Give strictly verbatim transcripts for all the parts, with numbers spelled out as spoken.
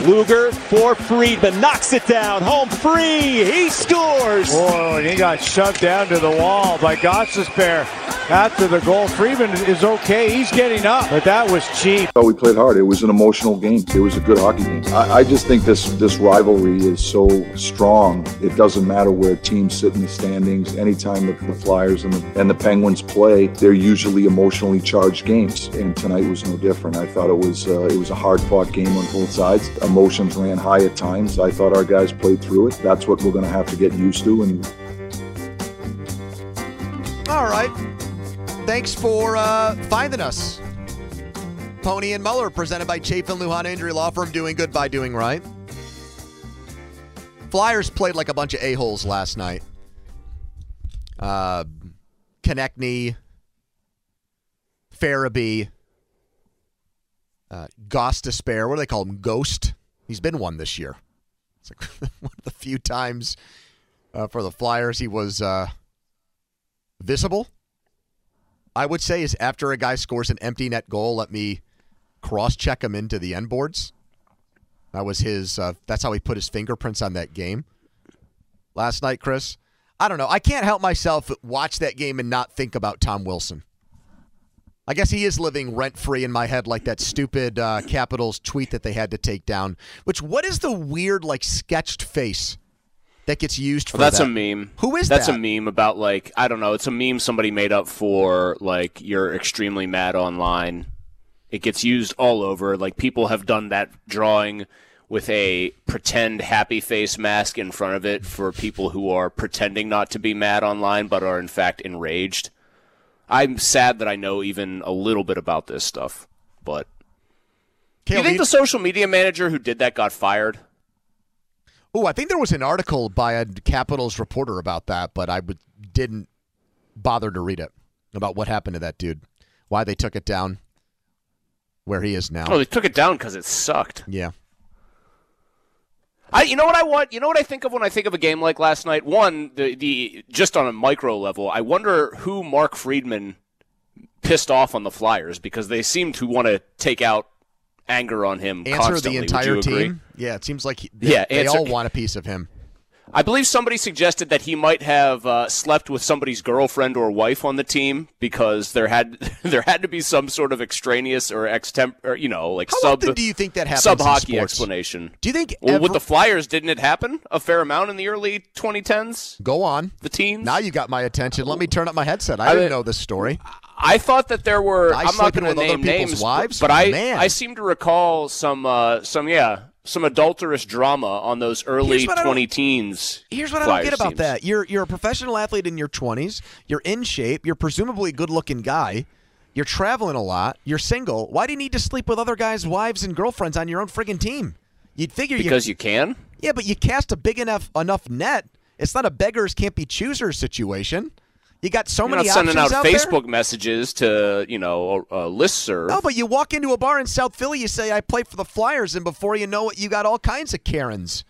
Luger for Friedman. Knocks it down. Home free. He scores. Oh, and he got shoved down to the wall by Gostisbehere after the goal. Friedman is okay. He's getting up, but that was cheap. Oh, we played hard. It was an emotional game. It was a good hockey game. I, I just think this, this rivalry is so strong. It doesn't matter where teams sit in the standings. Anytime the, the Flyers and the, and the Penguins play, they're usually emotionally charged games. And tonight was no different. I thought it was uh, it was a hard-fought game on both sides. Emotions ran high at times. I thought our guys played through it. That's what we're going to have to get used to. And all right. Thanks for uh, finding us. Pony and Muller, presented by Chafin Lujan Injury Law Firm, doing good by doing right. Flyers played like a bunch of a-holes last night. Uh, Konechny, Farabee, uh, Gostisbehere. What do they call him? Ghost? He's been one this year. It's like one of the few times uh, for the Flyers he was uh, visible. I would say is after a guy scores an empty net goal, let me cross-check him into the end boards. That was his, uh, that's how he put his fingerprints on that game last night, Chris. I don't know. I can't help myself watch that game and not think about Tom Wilson. I guess he is living rent-free in my head like that stupid uh, Capitals tweet that they had to take down. Which, what is the weird, like, sketched face that gets used for well, that's that? a meme. Who is that's that? That's a meme about, like, I don't know. It's a meme somebody made up for, like, you're extremely mad online. It gets used all over. Like, people have done that drawing with a pretend happy face mask in front of it for people who are pretending not to be mad online but are, in fact, enraged. I'm sad that I know even a little bit about this stuff. But do you think the social media manager who did that got fired? Oh, I think there was an article by a Capitals reporter about that, but I w- didn't bother to read it, about what happened to that dude, why they took it down, where he is now. Oh, they took it down because it sucked. Yeah. I, you know what I want? You know what I think of when I think of a game like last night? One, the the just on a micro level, I wonder who Mark Friedman pissed off on the Flyers because they seem to want to take out anger on him answer constantly. The entire Would you agree? team. Yeah, it seems like he, they, yeah, they answer, all want a piece of him. I believe somebody suggested that he might have uh, slept with somebody's girlfriend or wife on the team because there had there had to be some sort of extraneous or extemp or you know like How sub. often do you think that happens sub in hockey sports? explanation? Do you think well, ever... with the Flyers didn't it happen a fair amount in the early twenty tens? Go on, the teens. Now you got my attention. Let me turn up my headset. I, I didn't mean, know this story. I thought that there were. Guys I'm not going to name names, wives? but I Man. I seem to recall some uh, some yeah. some adulterous drama on those early twenty teens. Here's what I don't get about teams. that. You're you're a professional athlete in your twenties. You're in shape. You're presumably a good-looking guy. You're traveling a lot. You're single. Why do you need to sleep with other guys' wives and girlfriends on your own friggin' team? You'd figure because you, you can. Yeah, but you cast a big enough enough net. It's not a beggars can't be choosers situation. You got so You're many not sending options out, out Facebook there. messages to, you know, a, a listserv. No, but you walk into a bar in South Philly, you say, I play for the Flyers, and before you know it, you got all kinds of Karens.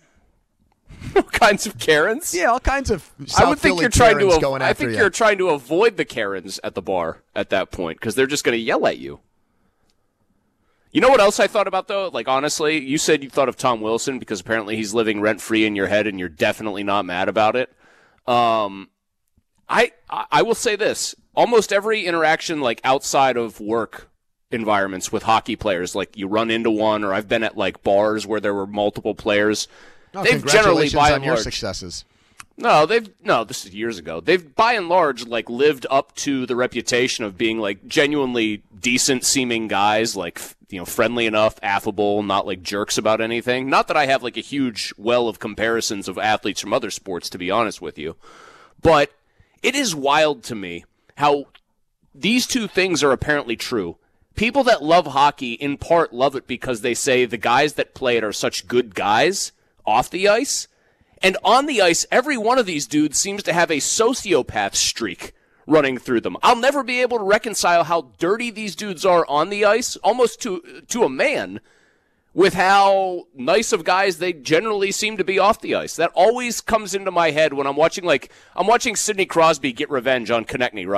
All kinds of Karens? Yeah, all kinds of South I would think Philly you're trying Karens to. going I after think you. you're trying to avoid the Karens at the bar at that point because they're just going to yell at you. You know what else I thought about, though? Like, honestly, you said you thought of Tom Wilson because apparently he's living rent-free in your head and you're definitely not mad about it. Um... I I will say this. Almost every interaction, like outside of work environments with hockey players, like you run into one, or I've been at like bars where there were multiple players. Oh, they've generally, by on and your large, successes. No, they've no. This is years ago. They've by and large like lived up to the reputation of being like genuinely decent-seeming guys, like you know, friendly enough, affable, not like jerks about anything. Not that I have like a huge well of comparisons of athletes from other sports, to be honest with you, but. It is wild to me how these two things are apparently true. People that love hockey, in part, love it because they say the guys that play it are such good guys off the ice. And on the ice, every one of these dudes seems to have a sociopath streak running through them. I'll never be able to reconcile how dirty these dudes are on the ice, almost to to a man, with how nice of guys they generally seem to be off the ice. That always comes into my head when I'm watching, like, I'm watching Sidney Crosby get revenge on Konechny, right?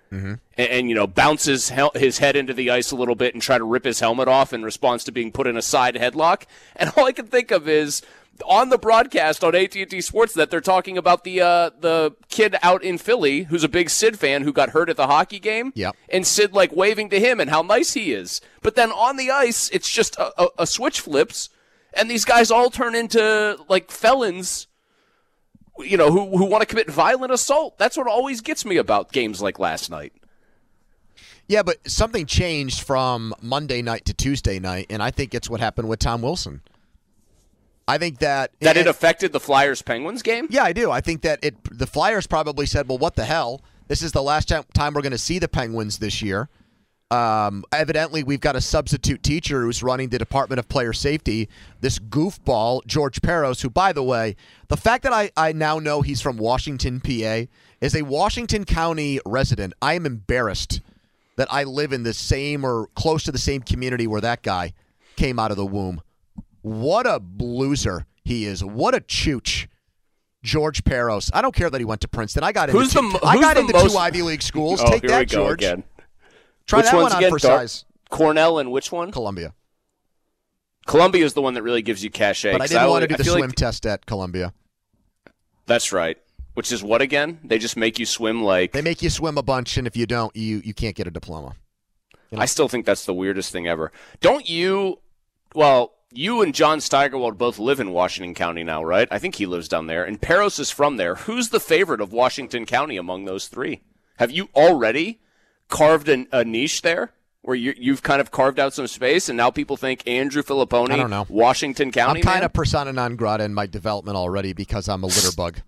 mm-hmm. and, and, you know, bounces hel- his head into the ice a little bit and try to rip his helmet off in response to being put in a side headlock. And all I can think of is on the broadcast on A T and T Sportsnet, they're talking about the uh, the kid out in Philly who's a big Sid fan who got hurt at the hockey game. Yep. And Sid, like, waving to him and how nice he is. But then on the ice, it's just a, a, a switch flips, and these guys all turn into, like, felons, you know, who, who want to commit violent assault. That's what always gets me about games like last night. Yeah, but something changed from Monday night to Tuesday night, and I think it's what happened with Tom Wilson. I think that that it, it affected the Flyers-Penguins game? Yeah, I do. I think that it. The Flyers probably said, well, what the hell? This is the last time we're going to see the Penguins this year. Um, evidently, we've got a substitute teacher who's running the Department of Player Safety, this goofball, George Peros, who, by the way, the fact that I, I now know he's from Washington, P A, is a Washington County resident. I am embarrassed that I live in the same or close to the same community where that guy came out of the womb. What a loser he is. What a chooch. George Peros. I don't care that he went to Princeton. I got into, who's two, the, I got into most... two Ivy League schools. Oh, Take here that, we go George. Again. Try which that one's one on again? for Dar- size. Cornell and which one? Columbia. Columbia is the one that really gives you cachet. But I didn't I want only, to do I the swim like... test at Columbia. That's right. Which is what again? They just make you swim like... They make you swim a bunch, and if you don't, you, you can't get a diploma. You know? I still think that's the weirdest thing ever. Don't you... Well... You and John Steigerwald both live in Washington County now, right? I think he lives down there. And Peros is from there. Who's the favorite of Washington County among those three? Have you already carved a, a niche there where you, you've kind of carved out some space and now people think Andrew Filipponi, I don't know. Washington County I'm kind man? of persona non grata in my development already because I'm a litter bug.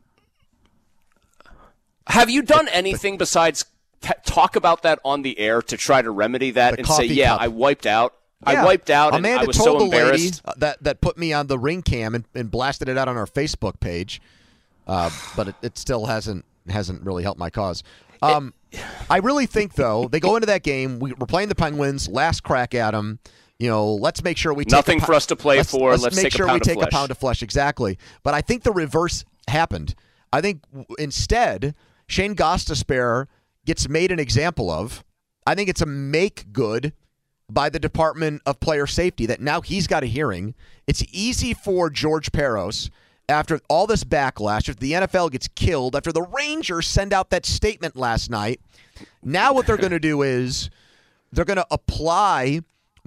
Have you done anything besides t- talk about that on the air to try to remedy that The and say, coffee yeah, cup. I wiped out? Yeah. I wiped out and Amanda I was told so the lady embarrassed. that, that put me on the ring cam and, and blasted it out on our Facebook page, uh, but it, it still hasn't hasn't really helped my cause. Um, I really think, though, they go into that game. We, we're playing the Penguins, last crack at them. You know, let's make sure we take Nothing a, for us to play let's, for. Let's, Let's make take sure a pound we of take flesh. a pound of flesh. Exactly. But I think the reverse happened. I think instead, Shane Gostisbehere gets made an example of. I think it's a make good by the Department of Player Safety that now he's got a hearing. It's easy for George Peros, after all this backlash, after the N F L gets killed, after the Rangers send out that statement last night, now what they're going to do is they're going to apply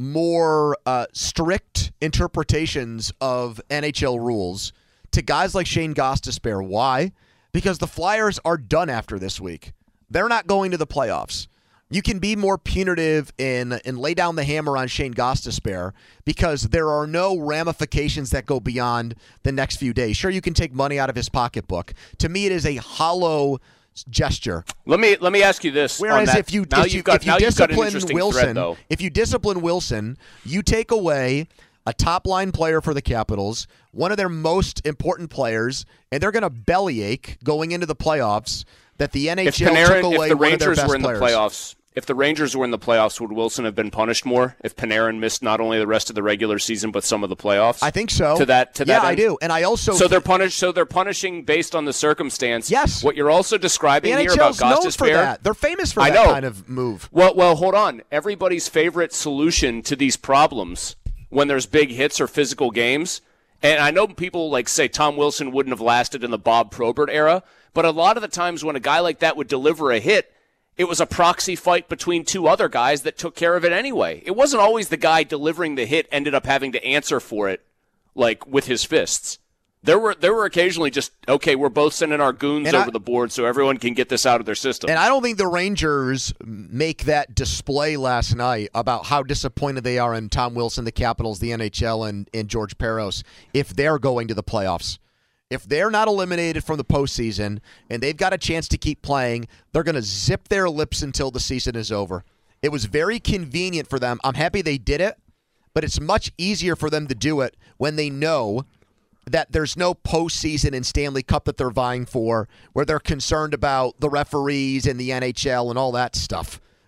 more uh, strict interpretations of N H L rules to guys like Shane Gostisbehere. Why? Because the Flyers are done after this week. They're not going to the playoffs. You can be more punitive and, and lay down the hammer on Shane Gostisbehere because there are no ramifications that go beyond the next few days. Sure, you can take money out of his pocketbook. To me, it is a hollow gesture. Let me let me ask you this. Whereas on that. if you now if you, you've got, if you now you've got an discipline interesting Wilson, thread, though. if you discipline Wilson, you take away a top line player for the Capitals, one of their most important players, and they're going to bellyache going into the playoffs that the N H L if Panarin, took away if the one of their Rangers best were in players. the playoffs, if the Rangers were in the playoffs, would Wilson have been punished more if Panarin missed not only the rest of the regular season but some of the playoffs? I think so. To that, to yeah, that I end? do, and I also So they're punished. So they're punishing based on the circumstance. Yes. What you're also describing the here N H L's about known for Gostisbehere. that. They're famous for I that know. kind of move. Well, well, hold on. Everybody's favorite solution to these problems when there's big hits or physical games, and I know people like say Tom Wilson wouldn't have lasted in the Bob Probert era, but a lot of the times when a guy like that would deliver a hit, it was a proxy fight between two other guys that took care of it anyway. It wasn't always the guy delivering the hit ended up having to answer for it, like with his fists. There were there were occasionally just, okay, we're both sending our goons And over I, the board so everyone can get this out of their system. And I don't think the Rangers make that display last night about how disappointed they are in Tom Wilson, the Capitals, the N H L, and, and George Peros if they're going to the playoffs. If they're not eliminated from the postseason and they've got a chance to keep playing, they're going to zip their lips until the season is over. It was very convenient for them. I'm happy they did it, but it's much easier for them to do it when they know that there's no postseason and Stanley Cup that they're vying for, where they're concerned about the referees and the N H L and all that stuff.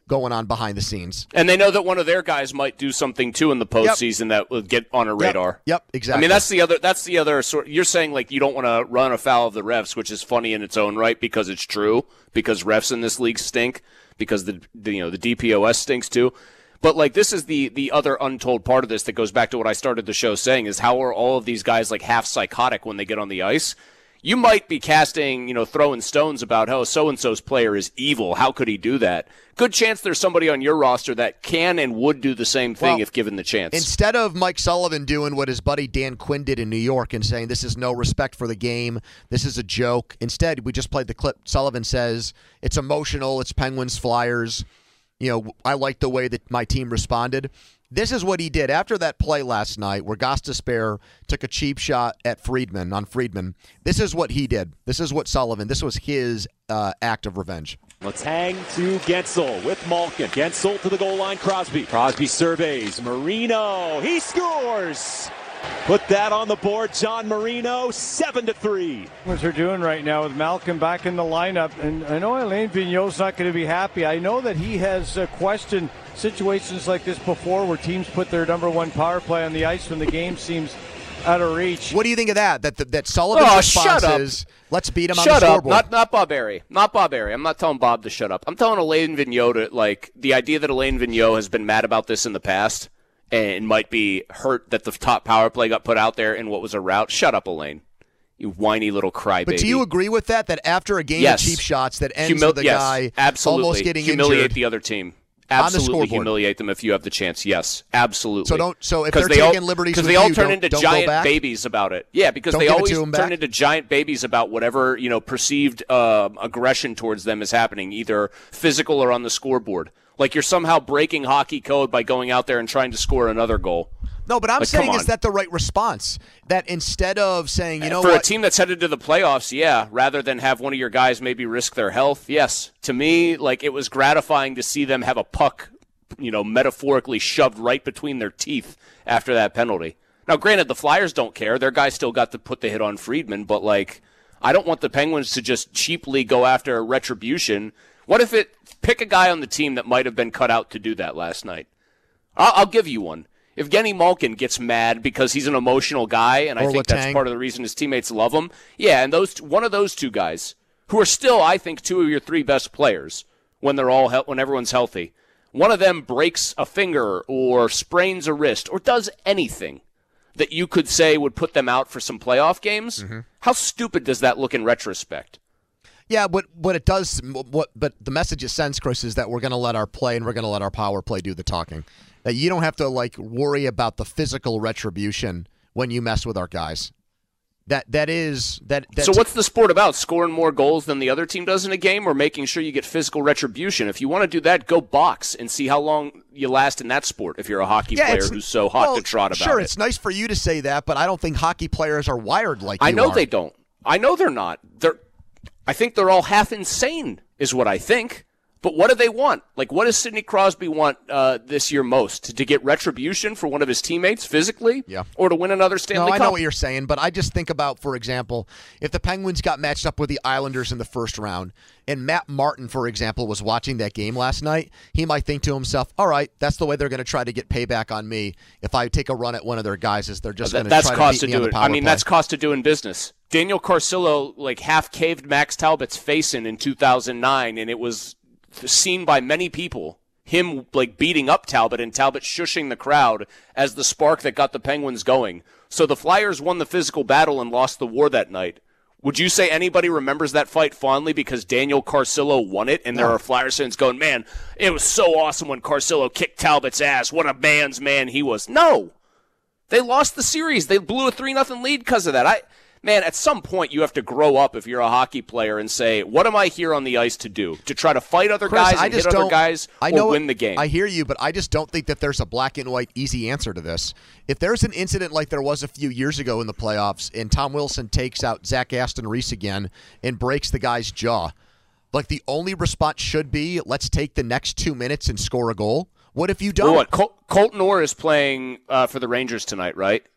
going on behind the scenes. And they know that one of their guys might do something too in the postseason yep. that would get on a radar. Yep, yep, exactly. I mean, that's the other. That's the other sort. You're saying like you don't want to run afoul of the refs, which is funny in its own right because it's true. Because refs in this league stink. Because the, the you know the D P O S stinks too. But like this is the the other untold part of this that goes back to what I started the show saying is how are all of these guys like half psychotic when they get on the ice? You might be casting, you know, throwing stones about how so-and-so's player is evil. How could he do that? Good chance there's somebody on your roster that can and would do the same thing well, if given the chance. Instead of Mike Sullivan doing what his buddy Dan Quinn did in New York and saying this is no respect for the game, this is a joke. Instead, we just played the clip. Sullivan says it's emotional, it's Penguins, Flyers. You know, I like the way that my team responded. This is what he did after that play last night where Gostisbehere took a cheap shot at Friedman, on Friedman. This is what he did. This is what Sullivan, this was his uh, act of revenge. Let's hang to Gensel with Malkin. Gensel to the goal line, Crosby. Crosby surveys. Marino, he scores! Put that on the board, John Marino, seven to three. What they're doing right now with Malkin back in the lineup, and I know Alain Vigneault's not going to be happy. I know that he has uh, questioned situations like this before where teams put their number one power play on the ice when the game seems out of reach. What do you think of that? That the, that Sullivan's oh, response shut up. is, let's beat him shut on the up. scoreboard. Not, not Bob Berry. Not Bob Berry. I'm not telling Bob to shut up. I'm telling Alain Vigneault to, like, the idea that Alain Vigneault has been mad about this in the past and might be hurt that the top power play got put out there in what was a rout. Shut up, Alain. You whiny little crybaby. But do you agree with that, that after a game yes. of cheap shots that ends Humil- with a yes, guy absolutely. almost getting humiliate injured? the other team. On Absolutely the humiliate them if you have the chance. Yes, absolutely. So don't. So if they're they taking all, liberties with they all you, turn don't, into don't giant go back? babies about it. Yeah, because don't they give it always to 'em turn back? into giant babies about whatever you know perceived uh, aggression towards them is happening, either physical or on the scoreboard. Like you're somehow breaking hockey code by going out there and trying to score another goal. No, but I'm like, saying, is that the right response? That instead of saying, you know For what? a team that's headed to the playoffs, yeah, rather than have one of your guys maybe risk their health, yes. To me, like it was gratifying to see them have a puck, you know, metaphorically shoved right between their teeth after that penalty. Now, granted, the Flyers don't care. Their guy still got to put the hit on Friedman, but, like, I don't want the Penguins to just cheaply go after retribution. What if it – pick a guy on the team that might have been cut out to do that last night. I'll, I'll give you one. If Evgeny Malkin gets mad because he's an emotional guy, and I or think Letang. that's part of the reason his teammates love him, yeah, and those one of those two guys, who are still, I think, two of your three best players when they're all he- when everyone's healthy, one of them breaks a finger or sprains a wrist or does anything that you could say would put them out for some playoff games, mm-hmm. How stupid does that look in retrospect? Yeah, but what it does, what but the message it sends, Chris, is that we're going to let our play and we're going to let our power play do the talking. That you don't have to like worry about the physical retribution when you mess with our guys. That that is that. So what's the sport about? Scoring more goals than the other team does in a game, or making sure you get physical retribution? If you want to do that, go box and see how long you last in that sport. If you're a hockey yeah, player who's so hot well, to trot about sure, it. it's nice for you to say that, but I don't think hockey players are wired like I you know are. they don't. I know they're not. They're. I think they're all half insane, is what I think. But what do they want? Like, what does Sidney Crosby want uh, this year most? To get retribution for one of his teammates physically? Yeah. Or to win another Stanley no, Cup? I know what you're saying, but I just think about, for example, if the Penguins got matched up with the Islanders in the first round, and Matt Martin, for example, was watching that game last night, he might think to himself, all right, that's the way they're going to try to get payback on me if I take a run at one of their guys, is they're just going to try to beat to me do on the it. power I mean, play. that's cost of doing business. Daniel Carcillo, like, half caved Max Talbot's face in in two thousand nine, and it was seen by many people, him like beating up Talbot and Talbot shushing the crowd as the spark that got the Penguins going. So the Flyers won the physical battle and lost the war that night. Would you say anybody remembers that fight fondly because Daniel Carcillo won it, and there No. are Flyers fans going, man, it was so awesome when Carcillo kicked Talbot's ass. What a man's man he was. No. They lost the series. They blew a three nothing lead because of that. I Man, at some point you have to grow up if you're a hockey player and say, what am I here on the ice to do? To try to fight other Chris, guys I and just hit other don't- guys I or know win it- the game? I hear you, but I just don't think that there's a black and white easy answer to this. If there's an incident like there was a few years ago in the playoffs and Tom Wilson takes out Zach Aston Reese again and breaks the guy's jaw, like the only response should be, let's take the next two minutes and score a goal. What if you don't? Well, what? Col- Colton Orr is playing uh, for the Rangers tonight, right?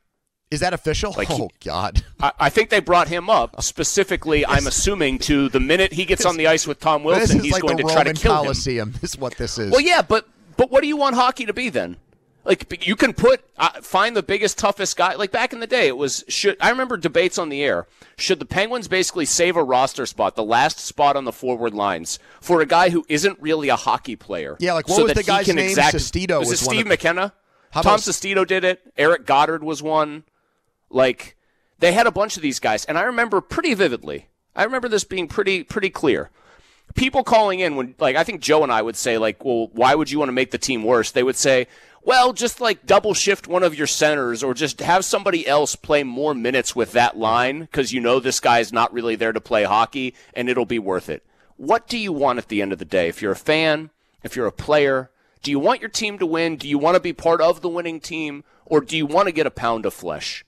Is that official? Like oh, he, God. I, I think they brought him up specifically, I'm assuming, to the minute he gets on the ice with Tom Wilson, this is he's like going the to Roman try to kill Coliseum. him. This is what this is. Well, yeah, but but what do you want hockey to be then? Like, you can put, uh, find the biggest, toughest guy. Like, back in the day, it was, should, I remember debates on the air. Should the Penguins basically save a roster spot, the last spot on the forward lines, for a guy who isn't really a hockey player? Yeah, like, what so was that the he guy's can name? Exact, Sestito was, was it one Steve of- McKenna? How Tom about- Sestito did it. Eric Goddard was one. Like, they had a bunch of these guys, and I remember pretty vividly. I remember this being pretty pretty clear. People calling in when, like, I think Joe and I would say, like, well, why would you want to make the team worse? They would say, well, just like double shift one of your centers or just have somebody else play more minutes with that line because you know this guy's not really there to play hockey and it'll be worth it. What do you want at the end of the day? If you're a fan, if you're a player, do you want your team to win? Do you want to be part of the winning team? Or do you want to get a pound of flesh?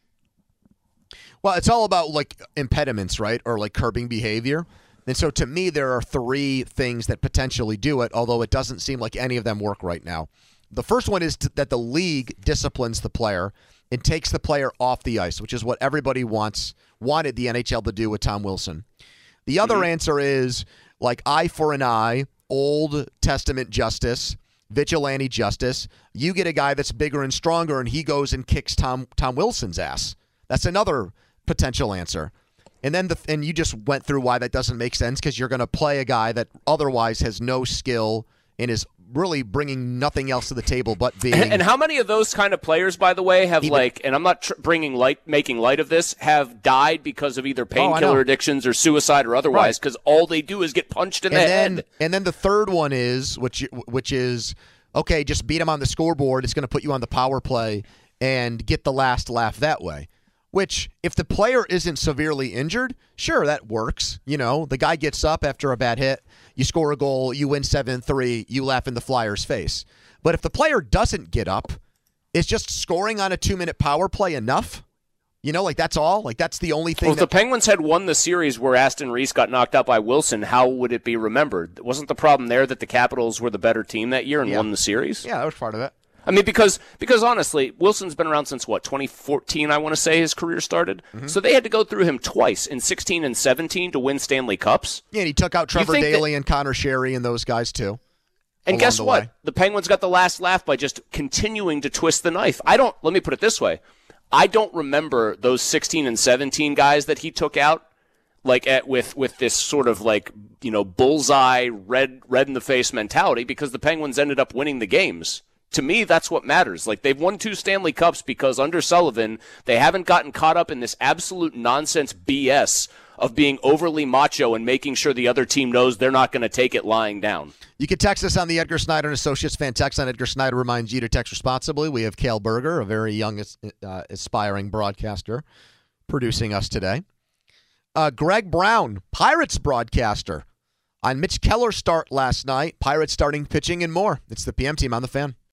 Well, it's all about, like, impediments, right? Or, like, curbing behavior. And so, to me, there are three things that potentially do it, although it doesn't seem like any of them work right now. The first one is to, that the league disciplines the player and takes the player off the ice, which is what everybody wants wanted the N H L to do with Tom Wilson. The other mm-hmm. answer is, like, eye for an eye, Old Testament justice, vigilante justice. You get a guy that's bigger and stronger, and he goes and kicks Tom Tom Wilson's ass. That's another potential answer. And then the and you just went through why that doesn't make sense, because you're going to play a guy that otherwise has no skill and is really bringing nothing else to the table but being. And how many of those kind of players, by the way, have even, like, and I'm not tr- bringing light, making light of this, have died because of either painkiller oh, addictions or suicide or otherwise, because right. all they do is get punched in and the then, head. And then the third one is, which which is, okay, just beat him on the scoreboard. It's going to put you on the power play and get the last laugh that way. Which, if the player isn't severely injured, sure, that works. You know, the guy gets up after a bad hit, you score a goal, you win seven three, you laugh in the Flyers' face. But if the player doesn't get up, is just scoring on a two-minute power play enough? You know, like, that's all? Like, that's the only thing Well, if that... the Penguins had won the series where Aston Reese got knocked out by Wilson, how would it be remembered? Wasn't the problem there that the Capitals were the better team that year and yeah. won the series? Yeah, that was part of it. I mean, because because honestly, Wilson's been around since, what, twenty fourteen, I want to say his career started? Mm-hmm. So they had to go through him twice in sixteen and seventeen to win Stanley Cups. Yeah, and he took out Trevor Daley that, and Connor Sherry and those guys, too. And guess the what? Way. The Penguins got the last laugh by just continuing to twist the knife. I don't, let me put it this way. I don't remember those sixteen and seventeen guys that he took out, like, at, with, with this sort of, like, you know, bullseye, red, red in the face mentality, because the Penguins ended up winning the games. To me, that's what matters. Like, they've won two Stanley Cups because under Sullivan, they haven't gotten caught up in this absolute nonsense B S of being overly macho and making sure the other team knows they're not going to take it lying down. You can text us on the Edgar Snyder and Associates fan text on Edgar Snyder reminds you to text responsibly. We have Cale Berger, a very young, uh, aspiring broadcaster, producing us today. Uh, Greg Brown, Pirates broadcaster, on Mitch Keller's start last night. Pirates starting pitching and more. It's the P M team on the Fan.